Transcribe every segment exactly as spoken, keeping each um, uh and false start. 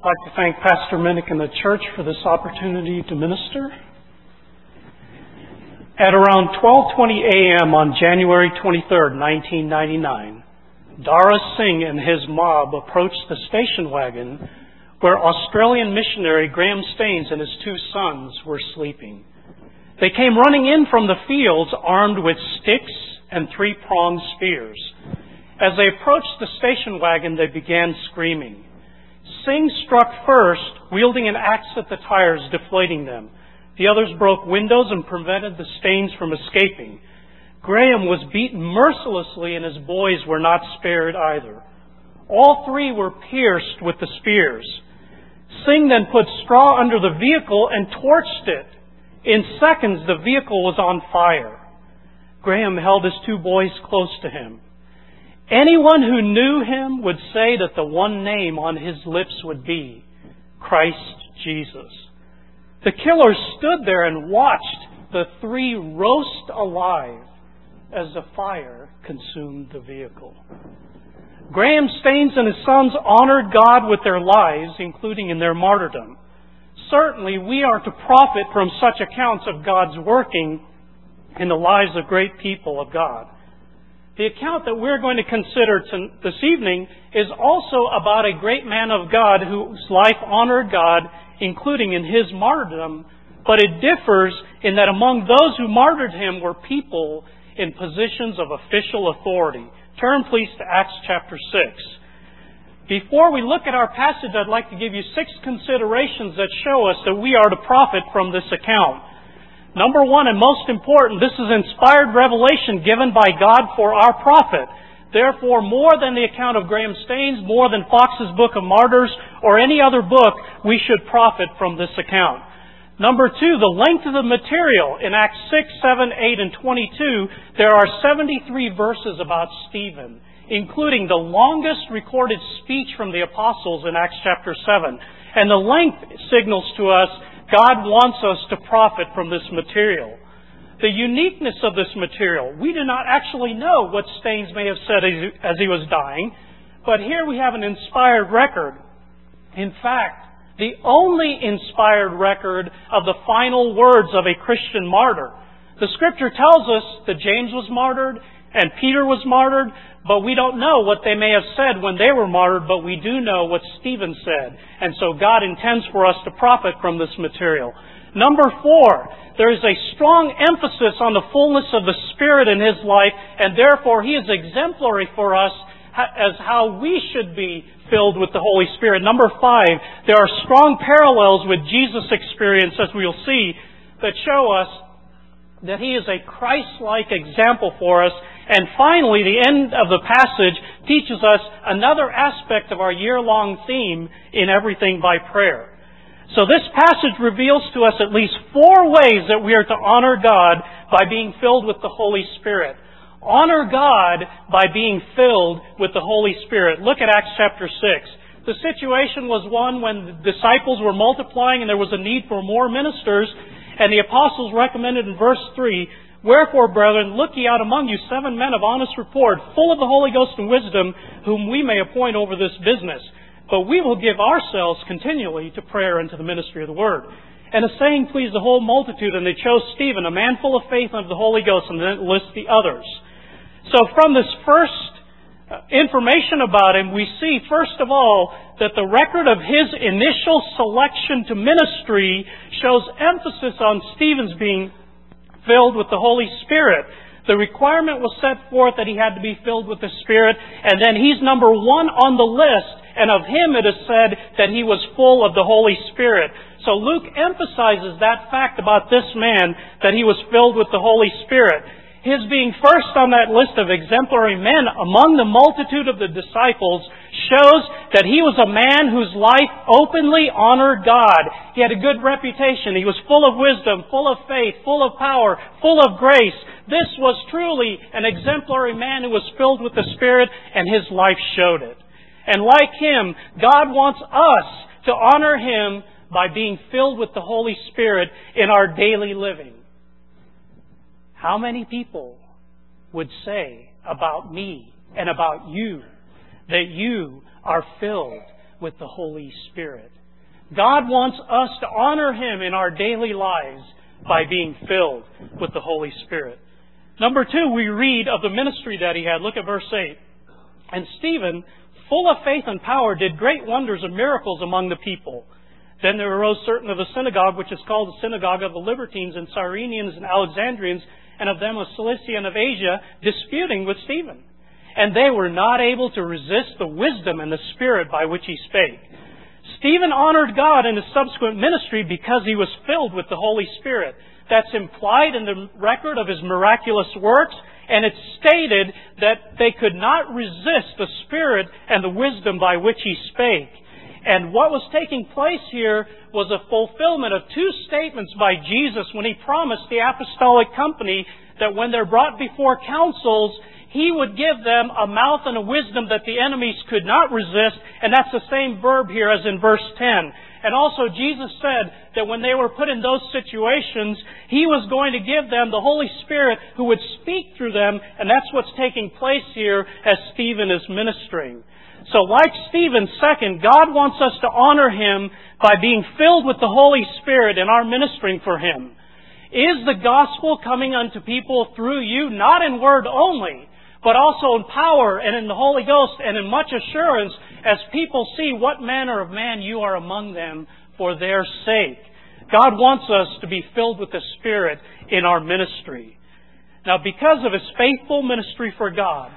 I'd like to thank Pastor Minnick and the church for this opportunity to minister. At around twelve twenty a.m. on January twenty-third, nineteen ninety-nine, Dara Singh and his mob approached the station wagon where Australian missionary Graham Staines and his two sons were sleeping. They came running in from the fields armed with sticks and three-pronged spears. As they approached the station wagon, they began screaming. Singh struck first, wielding an axe at the tires, deflating them. The others broke windows and prevented the Staines from escaping. Graham was beaten mercilessly, and his boys were not spared either. All three were pierced with the spears. Singh then put straw under the vehicle and torched it. In seconds, the vehicle was on fire. Graham held his two boys close to him. Anyone who knew him would say that the one name on his lips would be Christ Jesus. The killers stood there and watched the three roast alive as the fire consumed the vehicle. Graham Staines and his sons honored God with their lives, including in their martyrdom. Certainly, we are to profit from such accounts of God's working in the lives of great people of God. The account that we're going to consider this evening is also about a great man of God whose life honored God, including in his martyrdom, but it differs in that among those who martyred him were people in positions of official authority. Turn, please, to Acts chapter six. Before we look at our passage, I'd like to give you six considerations that show us that we are to profit from this account. Number one, and most important, this is inspired revelation given by God for our profit. Therefore, more than the account of Graham Staines, more than Fox's Book of Martyrs, or any other book, we should profit from this account. Number two, the length of the material. In Acts six, seven, eight, and twenty-two, there are seventy-three verses about Stephen, including the longest recorded speech from the apostles in Acts chapter seven. And the length signals to us God wants us to profit from this material. The uniqueness of this material, we do not actually know what Staines may have said as he was dying, but here we have an inspired record. In fact, the only inspired record of the final words of a Christian martyr. The Scripture tells us that James was martyred and Peter was martyred, but we don't know what they may have said when they were martyred, but we do know what Stephen said. And so God intends for us to profit from this material. Number four, there is a strong emphasis on the fullness of the Spirit in his life, and therefore he is exemplary for us as how we should be filled with the Holy Spirit. Number five, there are strong parallels with Jesus' experience, as we'll see, that show us that he is a Christ-like example for us. And finally, the end of the passage teaches us another aspect of our year-long theme in Everything by Prayer. So this passage reveals to us at least four ways that we are to honor God by being filled with the Holy Spirit. Honor God by being filled with the Holy Spirit. Look at Acts chapter six. The situation was one when the disciples were multiplying and there was a need for more ministers, and the apostles recommended in verse three, "Wherefore, brethren, look ye out among you seven men of honest report, full of the Holy Ghost and wisdom, whom we may appoint over this business. But we will give ourselves continually to prayer and to the ministry of the word." And the saying pleased the whole multitude, and they chose Stephen, a man full of faith and of the Holy Ghost, and then it lists the others. So from this first information about him, we see, first of all, that the record of his initial selection to ministry shows emphasis on Stephen's being filled with the Holy Spirit. The requirement was set forth that he had to be filled with the Spirit, and then he's number one on the list, and of him it is said that he was full of the Holy Spirit. So Luke emphasizes that fact about this man, that he was filled with the Holy Spirit. His being first on that list of exemplary men among the multitude of the disciples shows that he was a man whose life openly honored God. He had a good reputation. He was full of wisdom, full of faith, full of power, full of grace. This was truly an exemplary man who was filled with the Spirit, and his life showed it. And like him, God wants us to honor him by being filled with the Holy Spirit in our daily living. How many people would say about me and about you that you are filled with the Holy Spirit. God wants us to honor Him in our daily lives by being filled with the Holy Spirit. Number two, we read of the ministry that he had. Look at verse eight. And Stephen, full of faith and power, did great wonders and miracles among the people. Then there arose certain of the synagogue, which is called the synagogue of the Libertines, and Cyrenians and Alexandrians, and of them of Cilicia and of Asia, disputing with Stephen. And they were not able to resist the wisdom and the spirit by which he spake. Stephen honored God in his subsequent ministry because he was filled with the Holy Spirit. That's implied in the record of his miraculous works, and it's stated that they could not resist the Spirit and the wisdom by which he spake. And what was taking place here was a fulfillment of two statements by Jesus when he promised the apostolic company that when they're brought before councils, He would give them a mouth and a wisdom that the enemies could not resist, and that's the same verb here as in verse ten. And also Jesus said that when they were put in those situations, He was going to give them the Holy Spirit who would speak through them, and that's what's taking place here as Stephen is ministering. So like Stephen, second, God wants us to honor Him by being filled with the Holy Spirit in our ministering for Him. Is the gospel coming unto people through you, not in word only, but also in power and in the Holy Ghost and in much assurance as people see what manner of man you are among them for their sake? God wants us to be filled with the Spirit in our ministry. Now, because of his faithful ministry for God,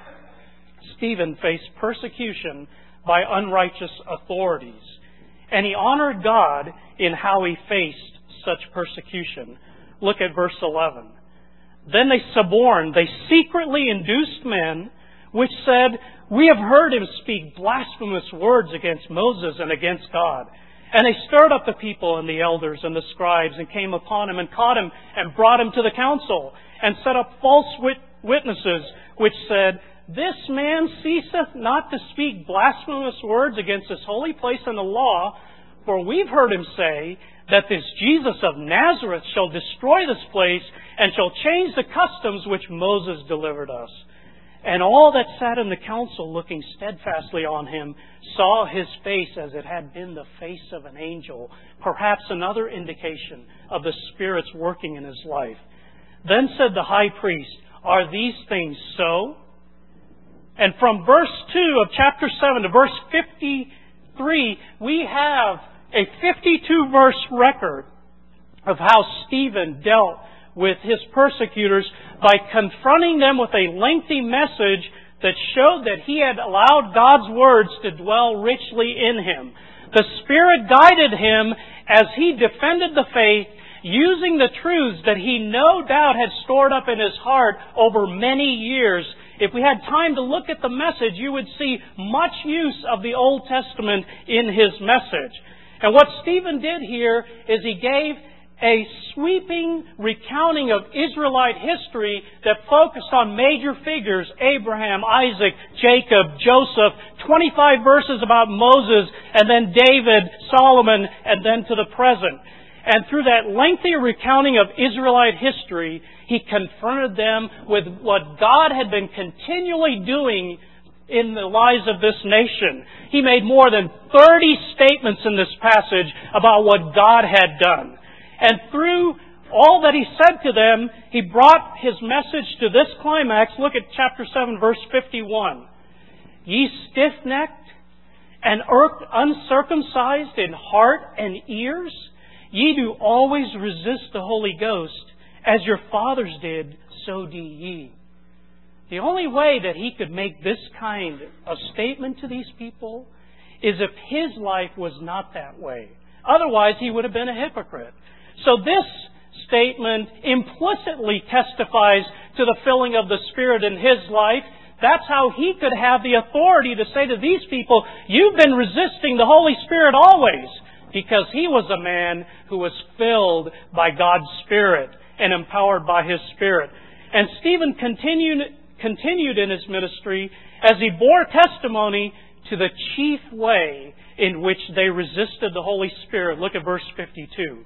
Stephen faced persecution by unrighteous authorities. And he honored God in how he faced such persecution. Look at verse eleven. Then they suborned, they secretly induced men, which said, We have heard him speak blasphemous words against Moses and against God. And they stirred up the people and the elders and the scribes and came upon him and caught him and brought him to the council and set up false wit- witnesses, which said, This man ceaseth not to speak blasphemous words against this holy place and the law, for we've heard him say that this Jesus of Nazareth shall destroy this place and shall change the customs which Moses delivered us. And all that sat in the council, looking steadfastly on him, saw his face as it had been the face of an angel, perhaps another indication of the Spirit's working in his life. Then said the high priest, Are these things so? And from verse two of chapter seven to verse fifty-three, we have a fifty-two verse record of how Stephen dealt with his persecutors by confronting them with a lengthy message that showed that he had allowed God's words to dwell richly in him. The Spirit guided him as he defended the faith, using the truths that he no doubt had stored up in his heart over many years. If we had time to look at the message, you would see much use of the Old Testament in his message. And what Stephen did here is he gave a sweeping recounting of Israelite history that focused on major figures, Abraham, Isaac, Jacob, Joseph, twenty-five verses about Moses, and then David, Solomon, and then to the present. And through that lengthy recounting of Israelite history, he confronted them with what God had been continually doing in the lives of this nation. He made more than thirty statements in this passage about what God had done. And through all that he said to them, he brought his message to this climax. Look at chapter seven, verse fifty-one. Ye stiff-necked and uncircumcised in heart and ears, ye do always resist the Holy Ghost, as your fathers did, so do ye. The only way that he could make this kind of statement to these people is if his life was not that way. Otherwise, he would have been a hypocrite. So this statement implicitly testifies to the filling of the Spirit in his life. That's how he could have the authority to say to these people, you've been resisting the Holy Spirit always, because he was a man who was filled by God's Spirit and empowered by His Spirit. And Stephen continued, continued in his ministry as he bore testimony to the chief way in which they resisted the Holy Spirit. Look at verse fifty-two.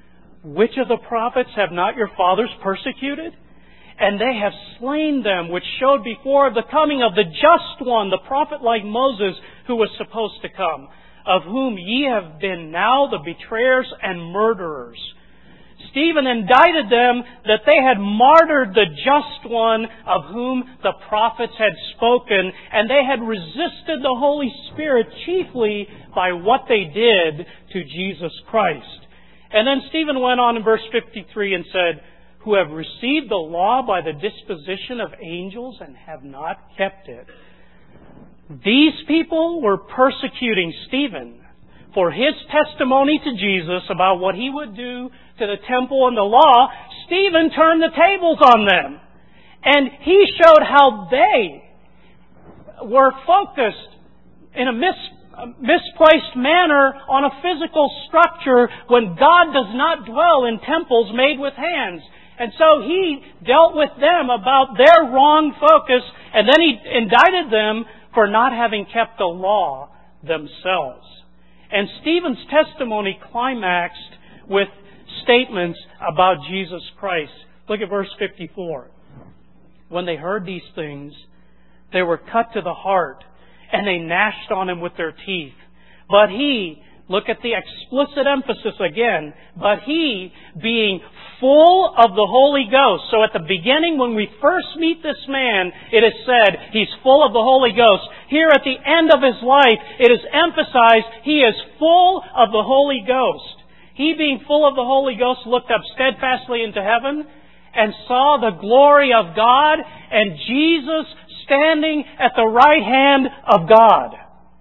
Which of the prophets have not your fathers persecuted? And they have slain them, which showed before of the coming of the just one, the prophet like Moses, who was supposed to come. of whom ye have been now the betrayers and murderers. Stephen indicted them that they had martyred the just one of whom the prophets had spoken, and they had resisted the Holy Spirit chiefly by what they did to Jesus Christ. And then Stephen went on in verse fifty-three and said, who have received the law by the disposition of angels and have not kept it. These people were persecuting Stephen for his testimony to Jesus about what he would do to the temple and the law. Stephen turned the tables on them. And he showed how they were focused in a mis- misplaced manner on a physical structure when God does not dwell in temples made with hands. And so he dealt with them about their wrong focus, and then he indicted them for not having kept the law themselves. And Stephen's testimony climaxed with statements about Jesus Christ. Look at verse fifty-four. When they heard these things, they were cut to the heart, and they gnashed on him with their teeth. But he, look at the explicit emphasis again, but he, being full of the Holy Ghost. So at the beginning, when we first meet this man, it is said he's full of the Holy Ghost. Here at the end of his life, it is emphasized he is full of the Holy Ghost. He, being full of the Holy Ghost, looked up steadfastly into heaven and saw the glory of God and Jesus standing at the right hand of God.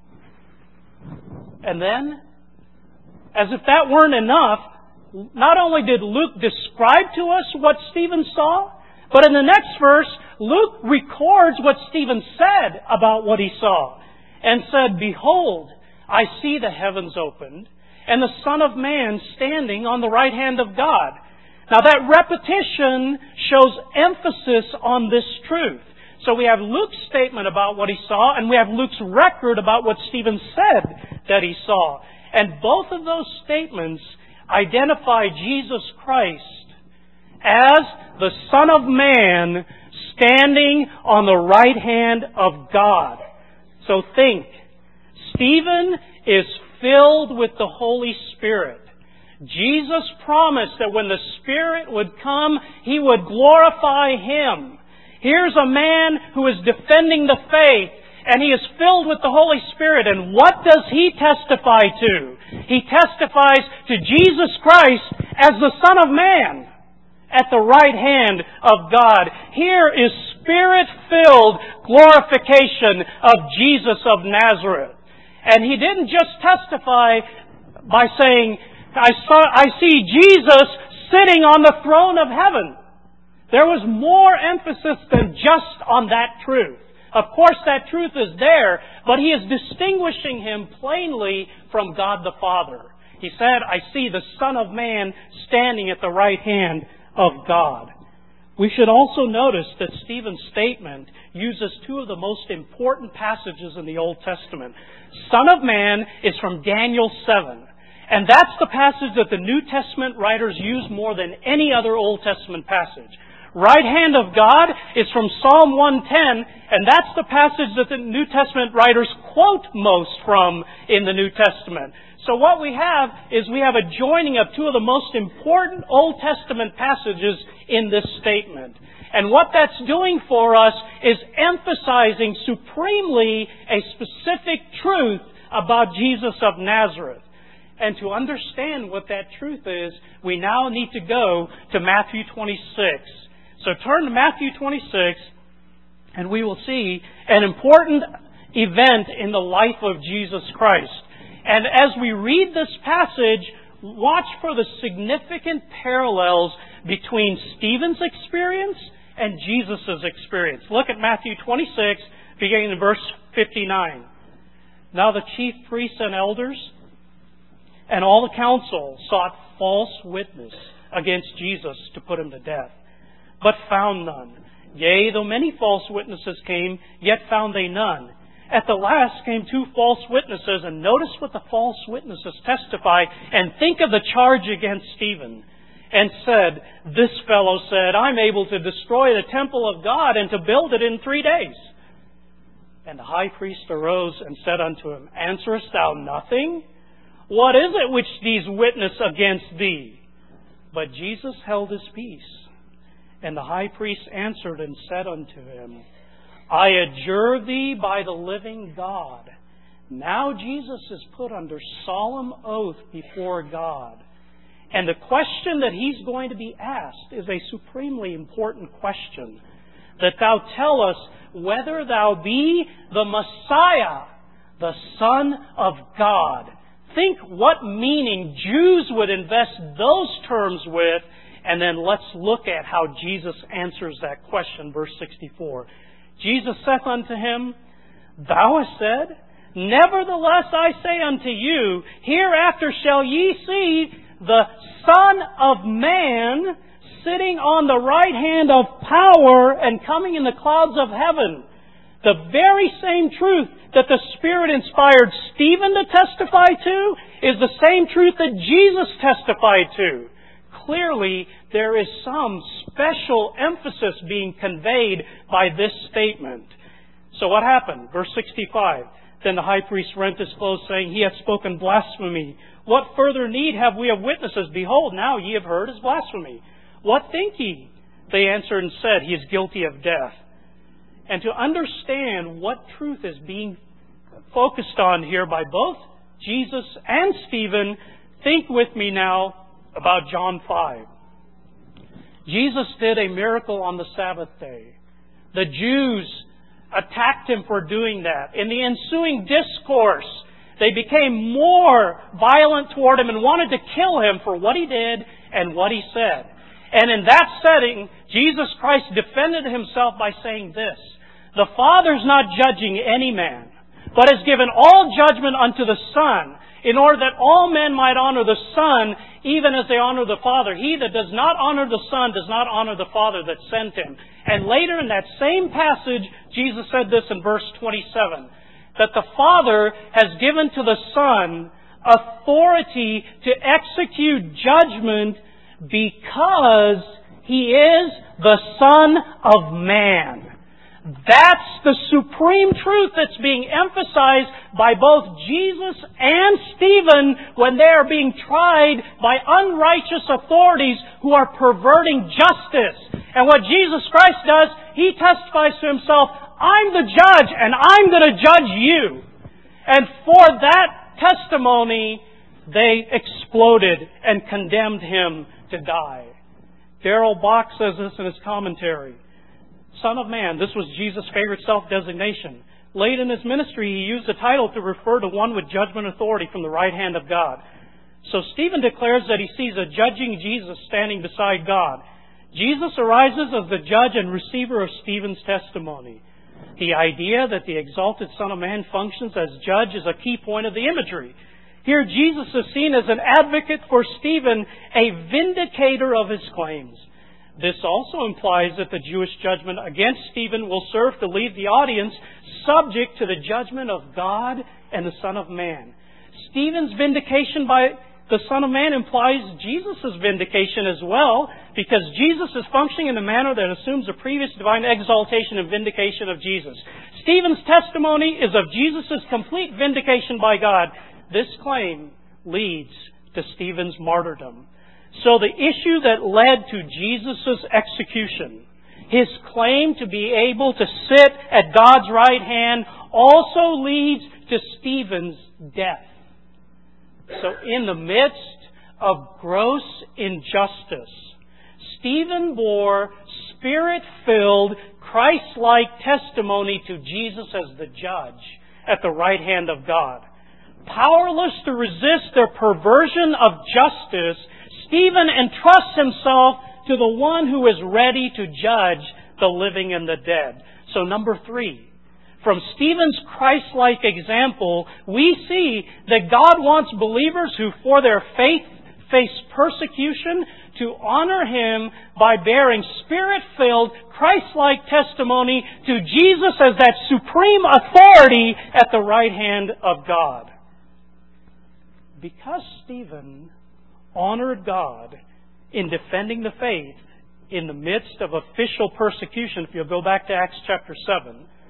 And then, as if that weren't enough, not only did Luke describe to us what Stephen saw, but in the next verse, Luke records what Stephen said about what he saw. And said, behold, I see the heavens opened, and the Son of Man standing on the right hand of God. Now that repetition shows emphasis on this truth. So we have Luke's statement about what he saw, and we have Luke's record about what Stephen said that he saw. And both of those statements identify Jesus Christ as the Son of Man standing on the right hand of God. So think, Stephen is filled with the Holy Spirit. Jesus promised that when the Spirit would come, He would glorify Him. Here's a man who is defending the faith, and he is filled with the Holy Spirit. And what does he testify to? He testifies to Jesus Christ as the Son of Man at the right hand of God. Here is Spirit-filled glorification of Jesus of Nazareth. And he didn't just testify by saying, I saw, I see Jesus sitting on the throne of heaven. There was more emphasis than just on that truth. Of course, that truth is there, but he is distinguishing Him plainly from God the Father. He said, I see the Son of Man standing at the right hand of God. We should also notice that Stephen's statement uses two of the most important passages in the Old Testament. Son of Man is from Daniel seven. And that's the passage that the New Testament writers use more than any other Old Testament passage. Right hand of God is from Psalm one ten, and that's the passage that the New Testament writers quote most from in the New Testament. So what we have is we have a joining of two of the most important Old Testament passages in this statement. And what that's doing for us is emphasizing supremely a specific truth about Jesus of Nazareth. And to understand what that truth is, we now need to go to Matthew twenty-six. So turn to Matthew twenty-six, and we will see an important event in the life of Jesus Christ. And as we read this passage, watch for the significant parallels between Stephen's experience and Jesus' experience. Look at Matthew twenty-six, beginning in verse fifty-nine. Now the chief priests and elders and all the council sought false witness against Jesus to put Him to death, but found none. Yea, though many false witnesses came, yet found they none. At the last came two false witnesses, and notice what the false witnesses testify, and think of the charge against Stephen. And said, this fellow said, I'm able to destroy the temple of God and to build it in three days. And the high priest arose and said unto him, Answerest thou nothing? What is it which these witness against thee? But Jesus held his peace. And the high priest answered and said unto him, I adjure thee by the living God. Now Jesus is put under solemn oath before God. And the question that he's going to be asked is a supremely important question. That thou tell us whether thou be the Messiah, the Son of God. Think what meaning Jews would invest those terms with, and then let's look at how Jesus answers that question. Verse sixty-four. Jesus saith unto him, Thou hast said, Nevertheless I say unto you, hereafter shall ye see the Son of Man sitting on the right hand of power and coming in the clouds of heaven. The very same truth that the Spirit inspired Stephen to testify to is the same truth that Jesus testified to. Clearly, there is some special emphasis being conveyed by this statement. So what happened? Verse sixty-five. Then the high priest rent his clothes, saying, He hath spoken blasphemy. What further need have we of witnesses? Behold, now ye have heard his blasphemy. What think ye? They answered and said, He is guilty of death. And to understand what truth is being focused on here by both Jesus and Stephen, think with me now about John five. Jesus did a miracle on the Sabbath day. The Jews attacked Him for doing that. In the ensuing discourse, they became more violent toward Him and wanted to kill Him for what He did and what He said. And in that setting, Jesus Christ defended Himself by saying this, The Father's not judging any man, but has given all judgment unto the Son, in order that all men might honor the Son, even as they honor the Father. He that does not honor the Son does not honor the Father that sent Him. And later in that same passage, Jesus said this in verse twenty-seven, that the Father has given to the Son authority to execute judgment because He is the Son of Man. That's the supreme truth that's being emphasized by both Jesus and Stephen when they are being tried by unrighteous authorities who are perverting justice. And what Jesus Christ does, He testifies to Himself, I'm the judge and I'm going to judge you. And for that testimony, they exploded and condemned Him to die. Darrell Bock says this in his commentary. Son of Man, this was Jesus' favorite self-designation. Late in His ministry, He used the title to refer to one with judgment authority from the right hand of God. So Stephen declares that he sees a judging Jesus standing beside God. Jesus arises as the judge and receiver of Stephen's testimony. The idea that the exalted Son of Man functions as judge is a key point of the imagery. Here Jesus is seen as an advocate for Stephen, a vindicator of his claims. This also implies that the Jewish judgment against Stephen will serve to leave the audience subject to the judgment of God and the Son of Man. Stephen's vindication by the Son of Man implies Jesus' vindication as well, because Jesus is functioning in a manner that assumes the previous divine exaltation and vindication of Jesus. Stephen's testimony is of Jesus' complete vindication by God. This claim leads to Stephen's martyrdom. So the issue that led to Jesus' execution, His claim to be able to sit at God's right hand, also leads to Stephen's death. So in the midst of gross injustice, Stephen bore Spirit-filled, Christ-like testimony to Jesus as the judge at the right hand of God. Powerless to resist their perversion of justice, Stephen entrusts himself to the one who is ready to judge the living and the dead. So number three, from Stephen's Christ-like example, we see that God wants believers who for their faith face persecution to honor Him by bearing Spirit-filled, Christ-like testimony to Jesus as that supreme authority at the right hand of God. Because Stephen honored God in defending the faith in the midst of official persecution, if you'll go back to Acts chapter seven,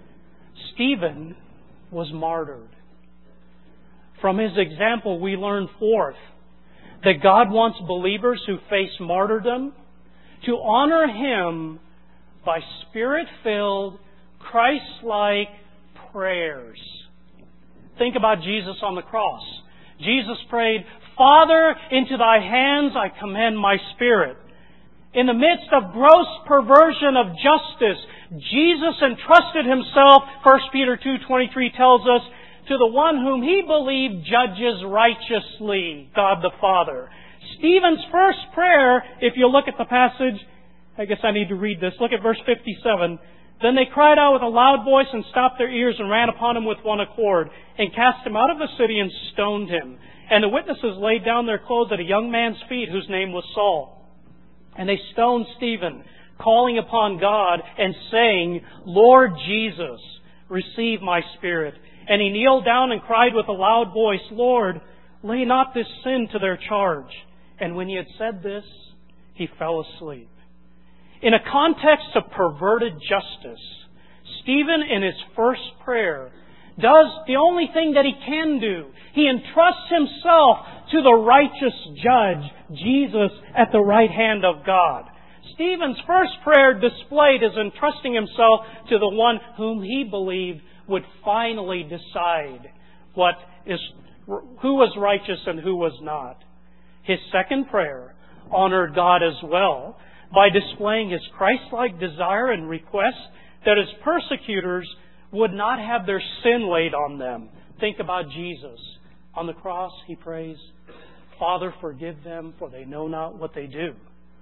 Stephen was martyred. From his example, we learn fourth, that God wants believers who face martyrdom to honor Him by Spirit-filled, Christ-like prayers. Think about Jesus on the cross. Jesus prayed, "Father, into Thy hands I commend my spirit." In the midst of gross perversion of justice, Jesus entrusted Himself, First Peter two twenty-three tells us, to the one whom He believed judges righteously, God the Father. Stephen's first prayer, if you look at the passage, I guess I need to read this. Look at verse fifty-seven. Then they cried out with a loud voice and stopped their ears and ran upon him with one accord and cast him out of the city and stoned him. And the witnesses laid down their clothes at a young man's feet whose name was Saul. And they stoned Stephen, calling upon God and saying, "Lord Jesus, receive my spirit." And he kneeled down and cried with a loud voice, "Lord, lay not this sin to their charge." And when he had said this, he fell asleep. In a context of perverted justice, Stephen, in his first prayer, does the only thing that he can do. He entrusts himself to the righteous judge, Jesus, at the right hand of God. Stephen's first prayer displayed his entrusting himself to the one whom he believed would finally decide what is, who was righteous and who was not. His second prayer honored God as well by displaying his Christ-like desire and request that his persecutors would not have their sin laid on them. Think about Jesus. On the cross, he prays, "Father, forgive them, for they know not what they do."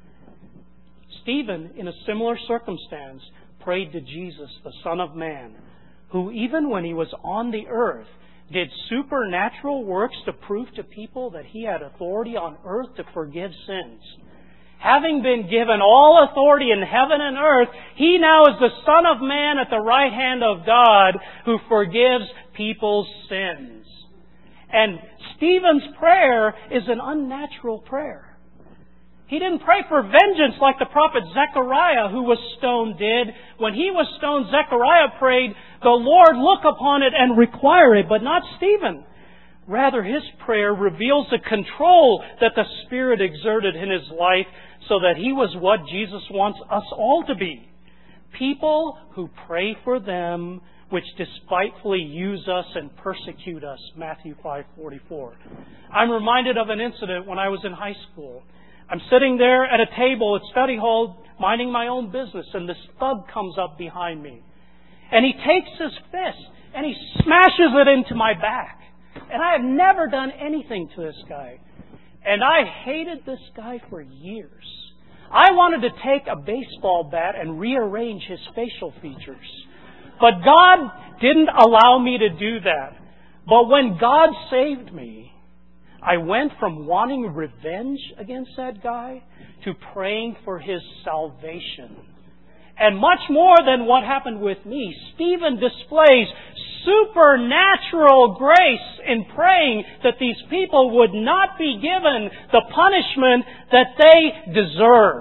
Stephen, in a similar circumstance, prayed to Jesus, the Son of Man, who even when he was on the earth, did supernatural works to prove to people that he had authority on earth to forgive sins. Having been given all authority in heaven and earth, he now is the Son of Man at the right hand of God who forgives people's sins. And Stephen's prayer is an unnatural prayer. He didn't pray for vengeance like the prophet Zechariah, who was stoned, did. When he was stoned, Zechariah prayed, "The Lord look upon it and require it," but not Stephen. Rather, his prayer reveals the control that the Spirit exerted in his life so that he was what Jesus wants us all to be. People who pray for them which despitefully use us and persecute us. Matthew five forty-four. I'm reminded of an incident when I was in high school. I'm sitting there at a table at study hall minding my own business, and this thug comes up behind me. And he takes his fist and he smashes it into my back. And I have never done anything to this guy. And I hated this guy for years. I wanted to take a baseball bat and rearrange his facial features. But God didn't allow me to do that. But when God saved me, I went from wanting revenge against that guy to praying for his salvation. And much more than what happened with me, Stephen displays supernatural grace in praying that these people would not be given the punishment that they deserve.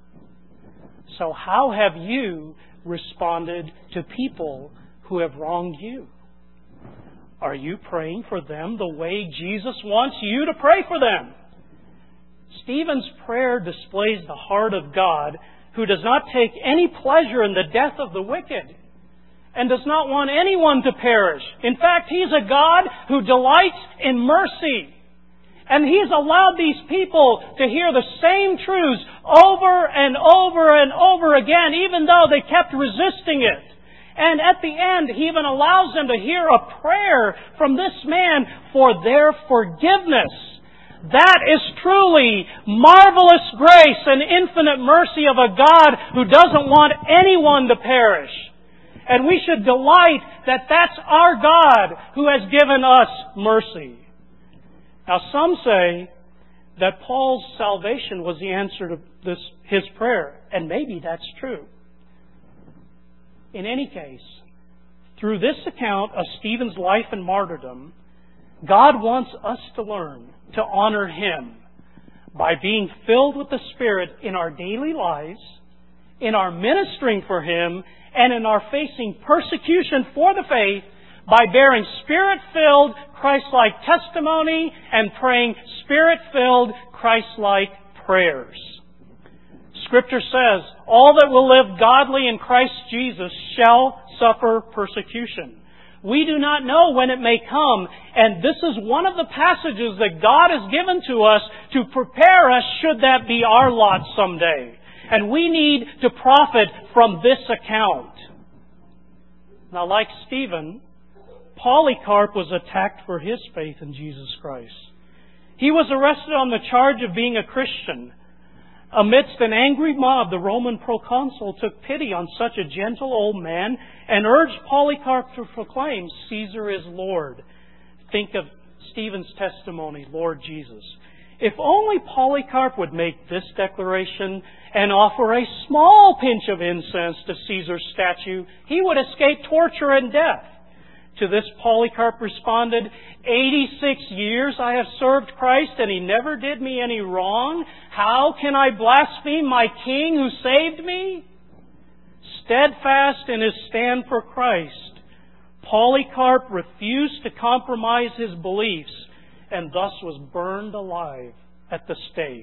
So how have you responded to people who have wronged you? Are you praying for them the way Jesus wants you to pray for them? Stephen's prayer displays the heart of God, who does not take any pleasure in the death of the wicked and does not want anyone to perish. In fact, He's a God who delights in mercy. And He's allowed these people to hear the same truths over and over and over again, even though they kept resisting it. And at the end, He even allows them to hear a prayer from this man for their forgiveness. That is truly marvelous grace and infinite mercy of a God who doesn't want anyone to perish. And we should delight that that's our God who has given us mercy. Now, some say that Paul's salvation was the answer to this, his prayer, and maybe that's true. In any case, through this account of Stephen's life and martyrdom, God wants us to learn to honor Him by being filled with the Spirit in our daily lives in our ministering for Him, and in our facing persecution for the faith by bearing Spirit-filled, Christ-like testimony and praying Spirit-filled, Christ-like prayers. Scripture says, all that will live godly in Christ Jesus shall suffer persecution. We do not know when it may come, and this is one of the passages that God has given to us to prepare us should that be our lot someday. And we need to profit from this account. Now, like Stephen, Polycarp was attacked for his faith in Jesus Christ. He was arrested on the charge of being a Christian. Amidst an angry mob, the Roman proconsul took pity on such a gentle old man and urged Polycarp to proclaim, Caesar is Lord. Think of Stephen's testimony, Lord Jesus. If only Polycarp would make this declaration and offer a small pinch of incense to Caesar's statue, he would escape torture and death. To this Polycarp responded, eighty-six years I have served Christ and He never did me any wrong. How can I blaspheme my King who saved me? Steadfast in his stand for Christ, Polycarp refused to compromise his beliefs and thus was burned alive at the stake.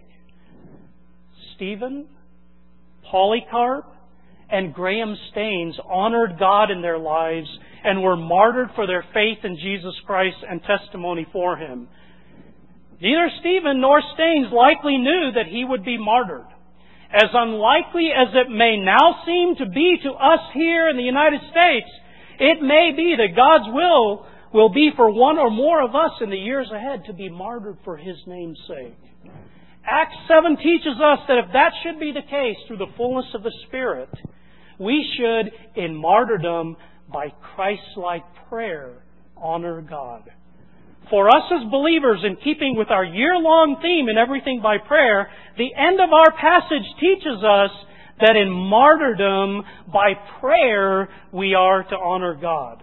Stephen, Polycarp, and Graham Staines honored God in their lives and were martyred for their faith in Jesus Christ and testimony for Him. Neither Stephen nor Staines likely knew that he would be martyred. As unlikely as it may now seem to be to us here in the United States, it may be that God's will will be for one or more of us in the years ahead to be martyred for His name's sake. Acts seven teaches us that if that should be the case through the fullness of the Spirit, we should, in martyrdom, by Christ-like prayer, honor God. For us as believers, in keeping with our year-long theme in Everything by Prayer, the end of our passage teaches us that in martyrdom, by prayer, we are to honor God.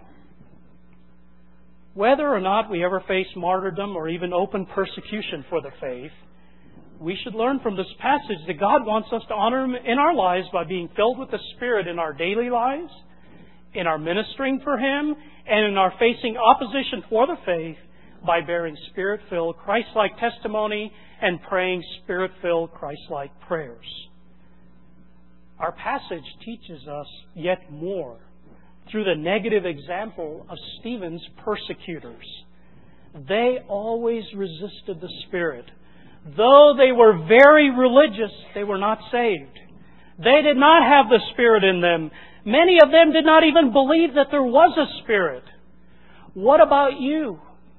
Whether or not we ever face martyrdom or even open persecution for the faith, we should learn from this passage that God wants us to honor Him in our lives by being filled with the Spirit in our daily lives, in our ministering for Him, and in our facing opposition for the faith by bearing Spirit-filled, Christ-like testimony and praying Spirit-filled, Christ-like prayers. Our passage teaches us yet more through the negative example of Stephen's persecutors. They always resisted the Spirit. Though they were very religious, they were not saved. They did not have the Spirit in them. Many of them did not even believe that there was a Spirit. What about you?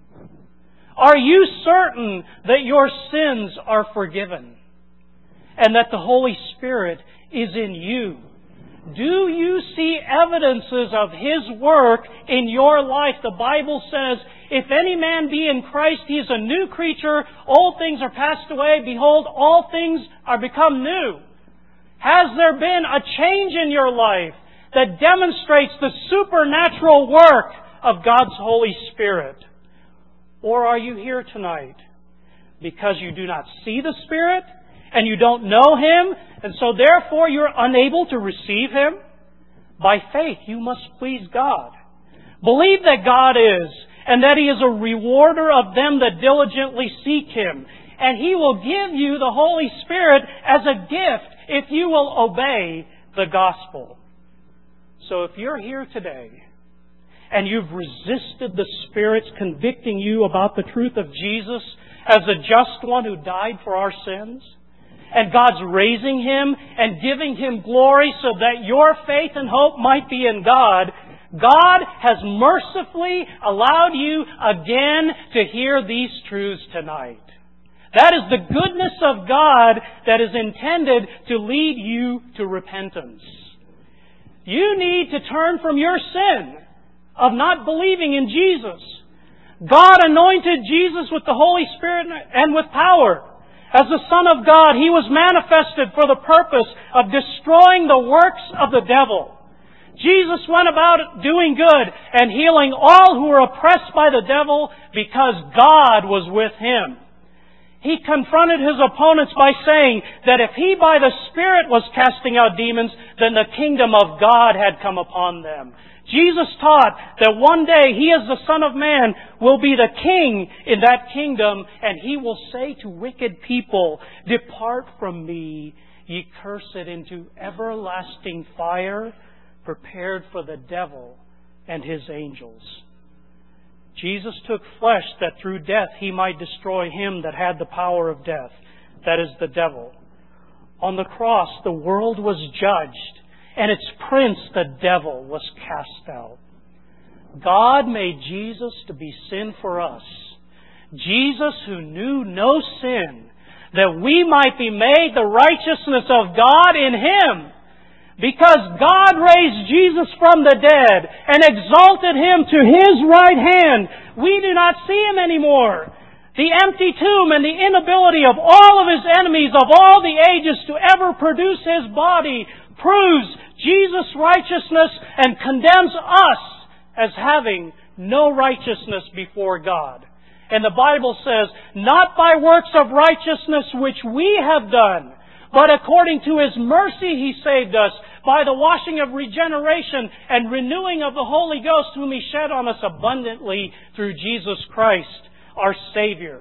Are you certain that your sins are forgiven and that the Holy Spirit is in you? Do you see evidences of His work in your life? The Bible says, if any man be in Christ, he is a new creature. Old things are passed away. Behold, all things are become new. Has there been a change in your life that demonstrates the supernatural work of God's Holy Spirit? Or are you here tonight because you do not see the Spirit and you don't know Him, and so therefore you're unable to receive Him? By faith, you must please God. Believe that God is, and that He is a rewarder of them that diligently seek Him. And He will give you the Holy Spirit as a gift if you will obey the gospel. So if you're here today and you've resisted the Spirit's convicting you about the truth of Jesus as the just one who died for our sins, and God's raising Him and giving Him glory so that your faith and hope might be in God, God has mercifully allowed you again to hear these truths tonight. That is the goodness of God that is intended to lead you to repentance. You need to turn from your sin of not believing in Jesus. God anointed Jesus with the Holy Spirit and with power. As the Son of God, He was manifested for the purpose of destroying the works of the devil. Jesus went about doing good and healing all who were oppressed by the devil because God was with Him. He confronted His opponents by saying that if He by the Spirit was casting out demons, then the kingdom of God had come upon them. Jesus taught that one day He as the Son of Man will be the King in that kingdom, and He will say to wicked people, "Depart from me, ye cursed, into everlasting fire, prepared for the devil and his angels." Jesus took flesh that through death He might destroy him that had the power of death, that is, the devil. On the cross, the world was judged, and its prince, the devil, was cast out. God made Jesus to be sin for us. Jesus, who knew no sin, that we might be made the righteousness of God in Him. Because God raised Jesus from the dead and exalted Him to His right hand, we do not see Him anymore. The empty tomb and the inability of all of His enemies of all the ages to ever produce His body proves Jesus' righteousness and condemns us as having no righteousness before God. And the Bible says, "Not by works of righteousness which we have done, but according to His mercy He saved us, by the washing of regeneration and renewing of the Holy Ghost, whom He shed on us abundantly through Jesus Christ, our Savior."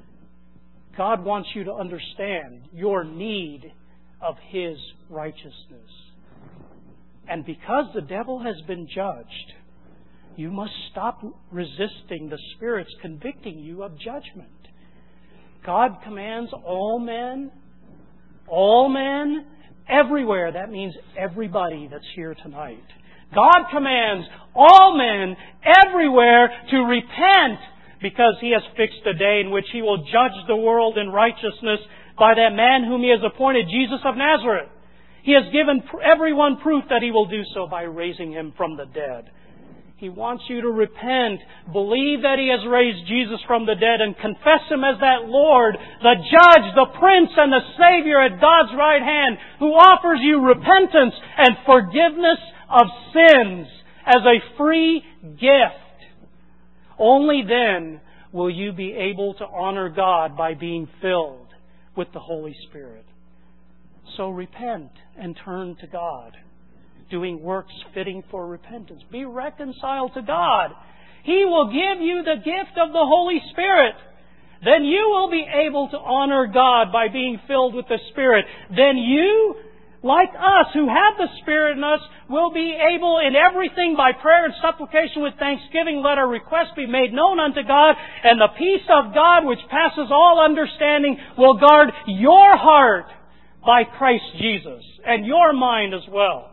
God wants you to understand your need of His righteousness. And because the devil has been judged, you must stop resisting the Spirit's convicting you of judgment. God commands all men, all men, everywhere. That means everybody that's here tonight. God commands all men everywhere to repent, because He has fixed a day in which He will judge the world in righteousness by that man whom He has appointed, Jesus of Nazareth. He has given everyone proof that He will do so by raising Him from the dead. He wants you to repent, believe that He has raised Jesus from the dead, and confess Him as that Lord, the Judge, the Prince, and the Savior at God's right hand, who offers you repentance and forgiveness of sins as a free gift. Only then will you be able to honor God by being filled with the Holy Spirit. So repent and turn to God, doing works fitting for repentance. Be reconciled to God. He will give you the gift of the Holy Spirit. Then you will be able to honor God by being filled with the Spirit. Then you, like us, who have the Spirit in us, will be able in everything by prayer and supplication with thanksgiving, let our requests be made known unto God, and the peace of God, which passes all understanding, will guard your heart by Christ Jesus, and your mind as well.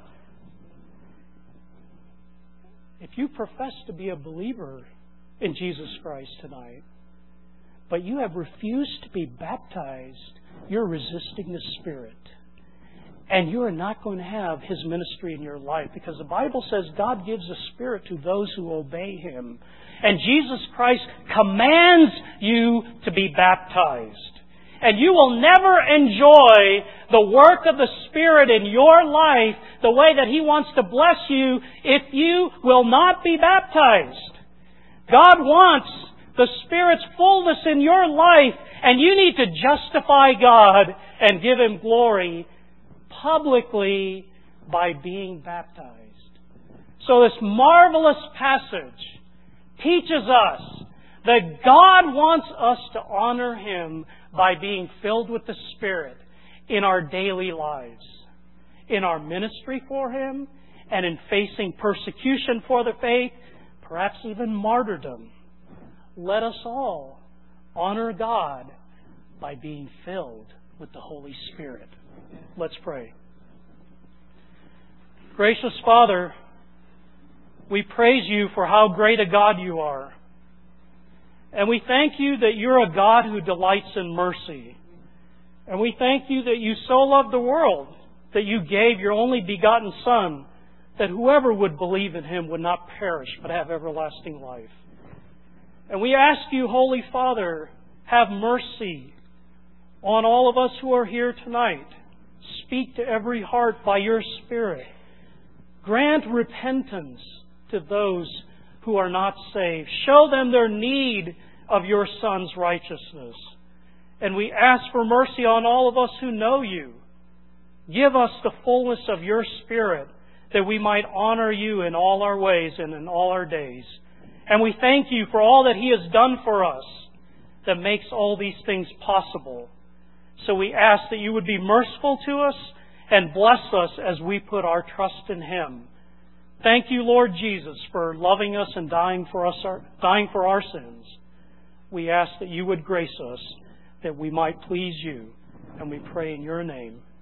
If you profess to be a believer in Jesus Christ tonight, but you have refused to be baptized, you're resisting the Spirit. And you are not going to have His ministry in your life, because the Bible says God gives a Spirit to those who obey Him. And Jesus Christ commands you to be baptized. And you will never enjoy the work of the Spirit in your life the way that He wants to bless you if you will not be baptized. God wants the Spirit's fullness in your life, and you need to justify God and give Him glory publicly by being baptized. So this marvelous passage teaches us that God wants us to honor Him by being filled with the Spirit in our daily lives, in our ministry for Him, and in facing persecution for the faith, perhaps even martyrdom. Let us all honor God by being filled with the Holy Spirit. Let's pray. Gracious Father, we praise You for how great a God You are. And we thank You that You're a God who delights in mercy. And we thank You that You so loved the world that You gave Your only begotten Son, that whoever would believe in Him would not perish but have everlasting life. And we ask You, Holy Father, have mercy on all of us who are here tonight. Speak to every heart by Your Spirit. Grant repentance to those who are not saved. Show them their need of Your Son's righteousness. And we ask for mercy on all of us who know You. Give us the fullness of Your Spirit, that we might honor You in all our ways and in all our days. And we thank You for all that He has done for us that makes all these things possible. So we ask that You would be merciful to us and bless us as we put our trust in Him. Thank You, Lord Jesus, for loving us and dying for us, dying for our sins. We ask that You would grace us, that we might please You. And we pray in Your name.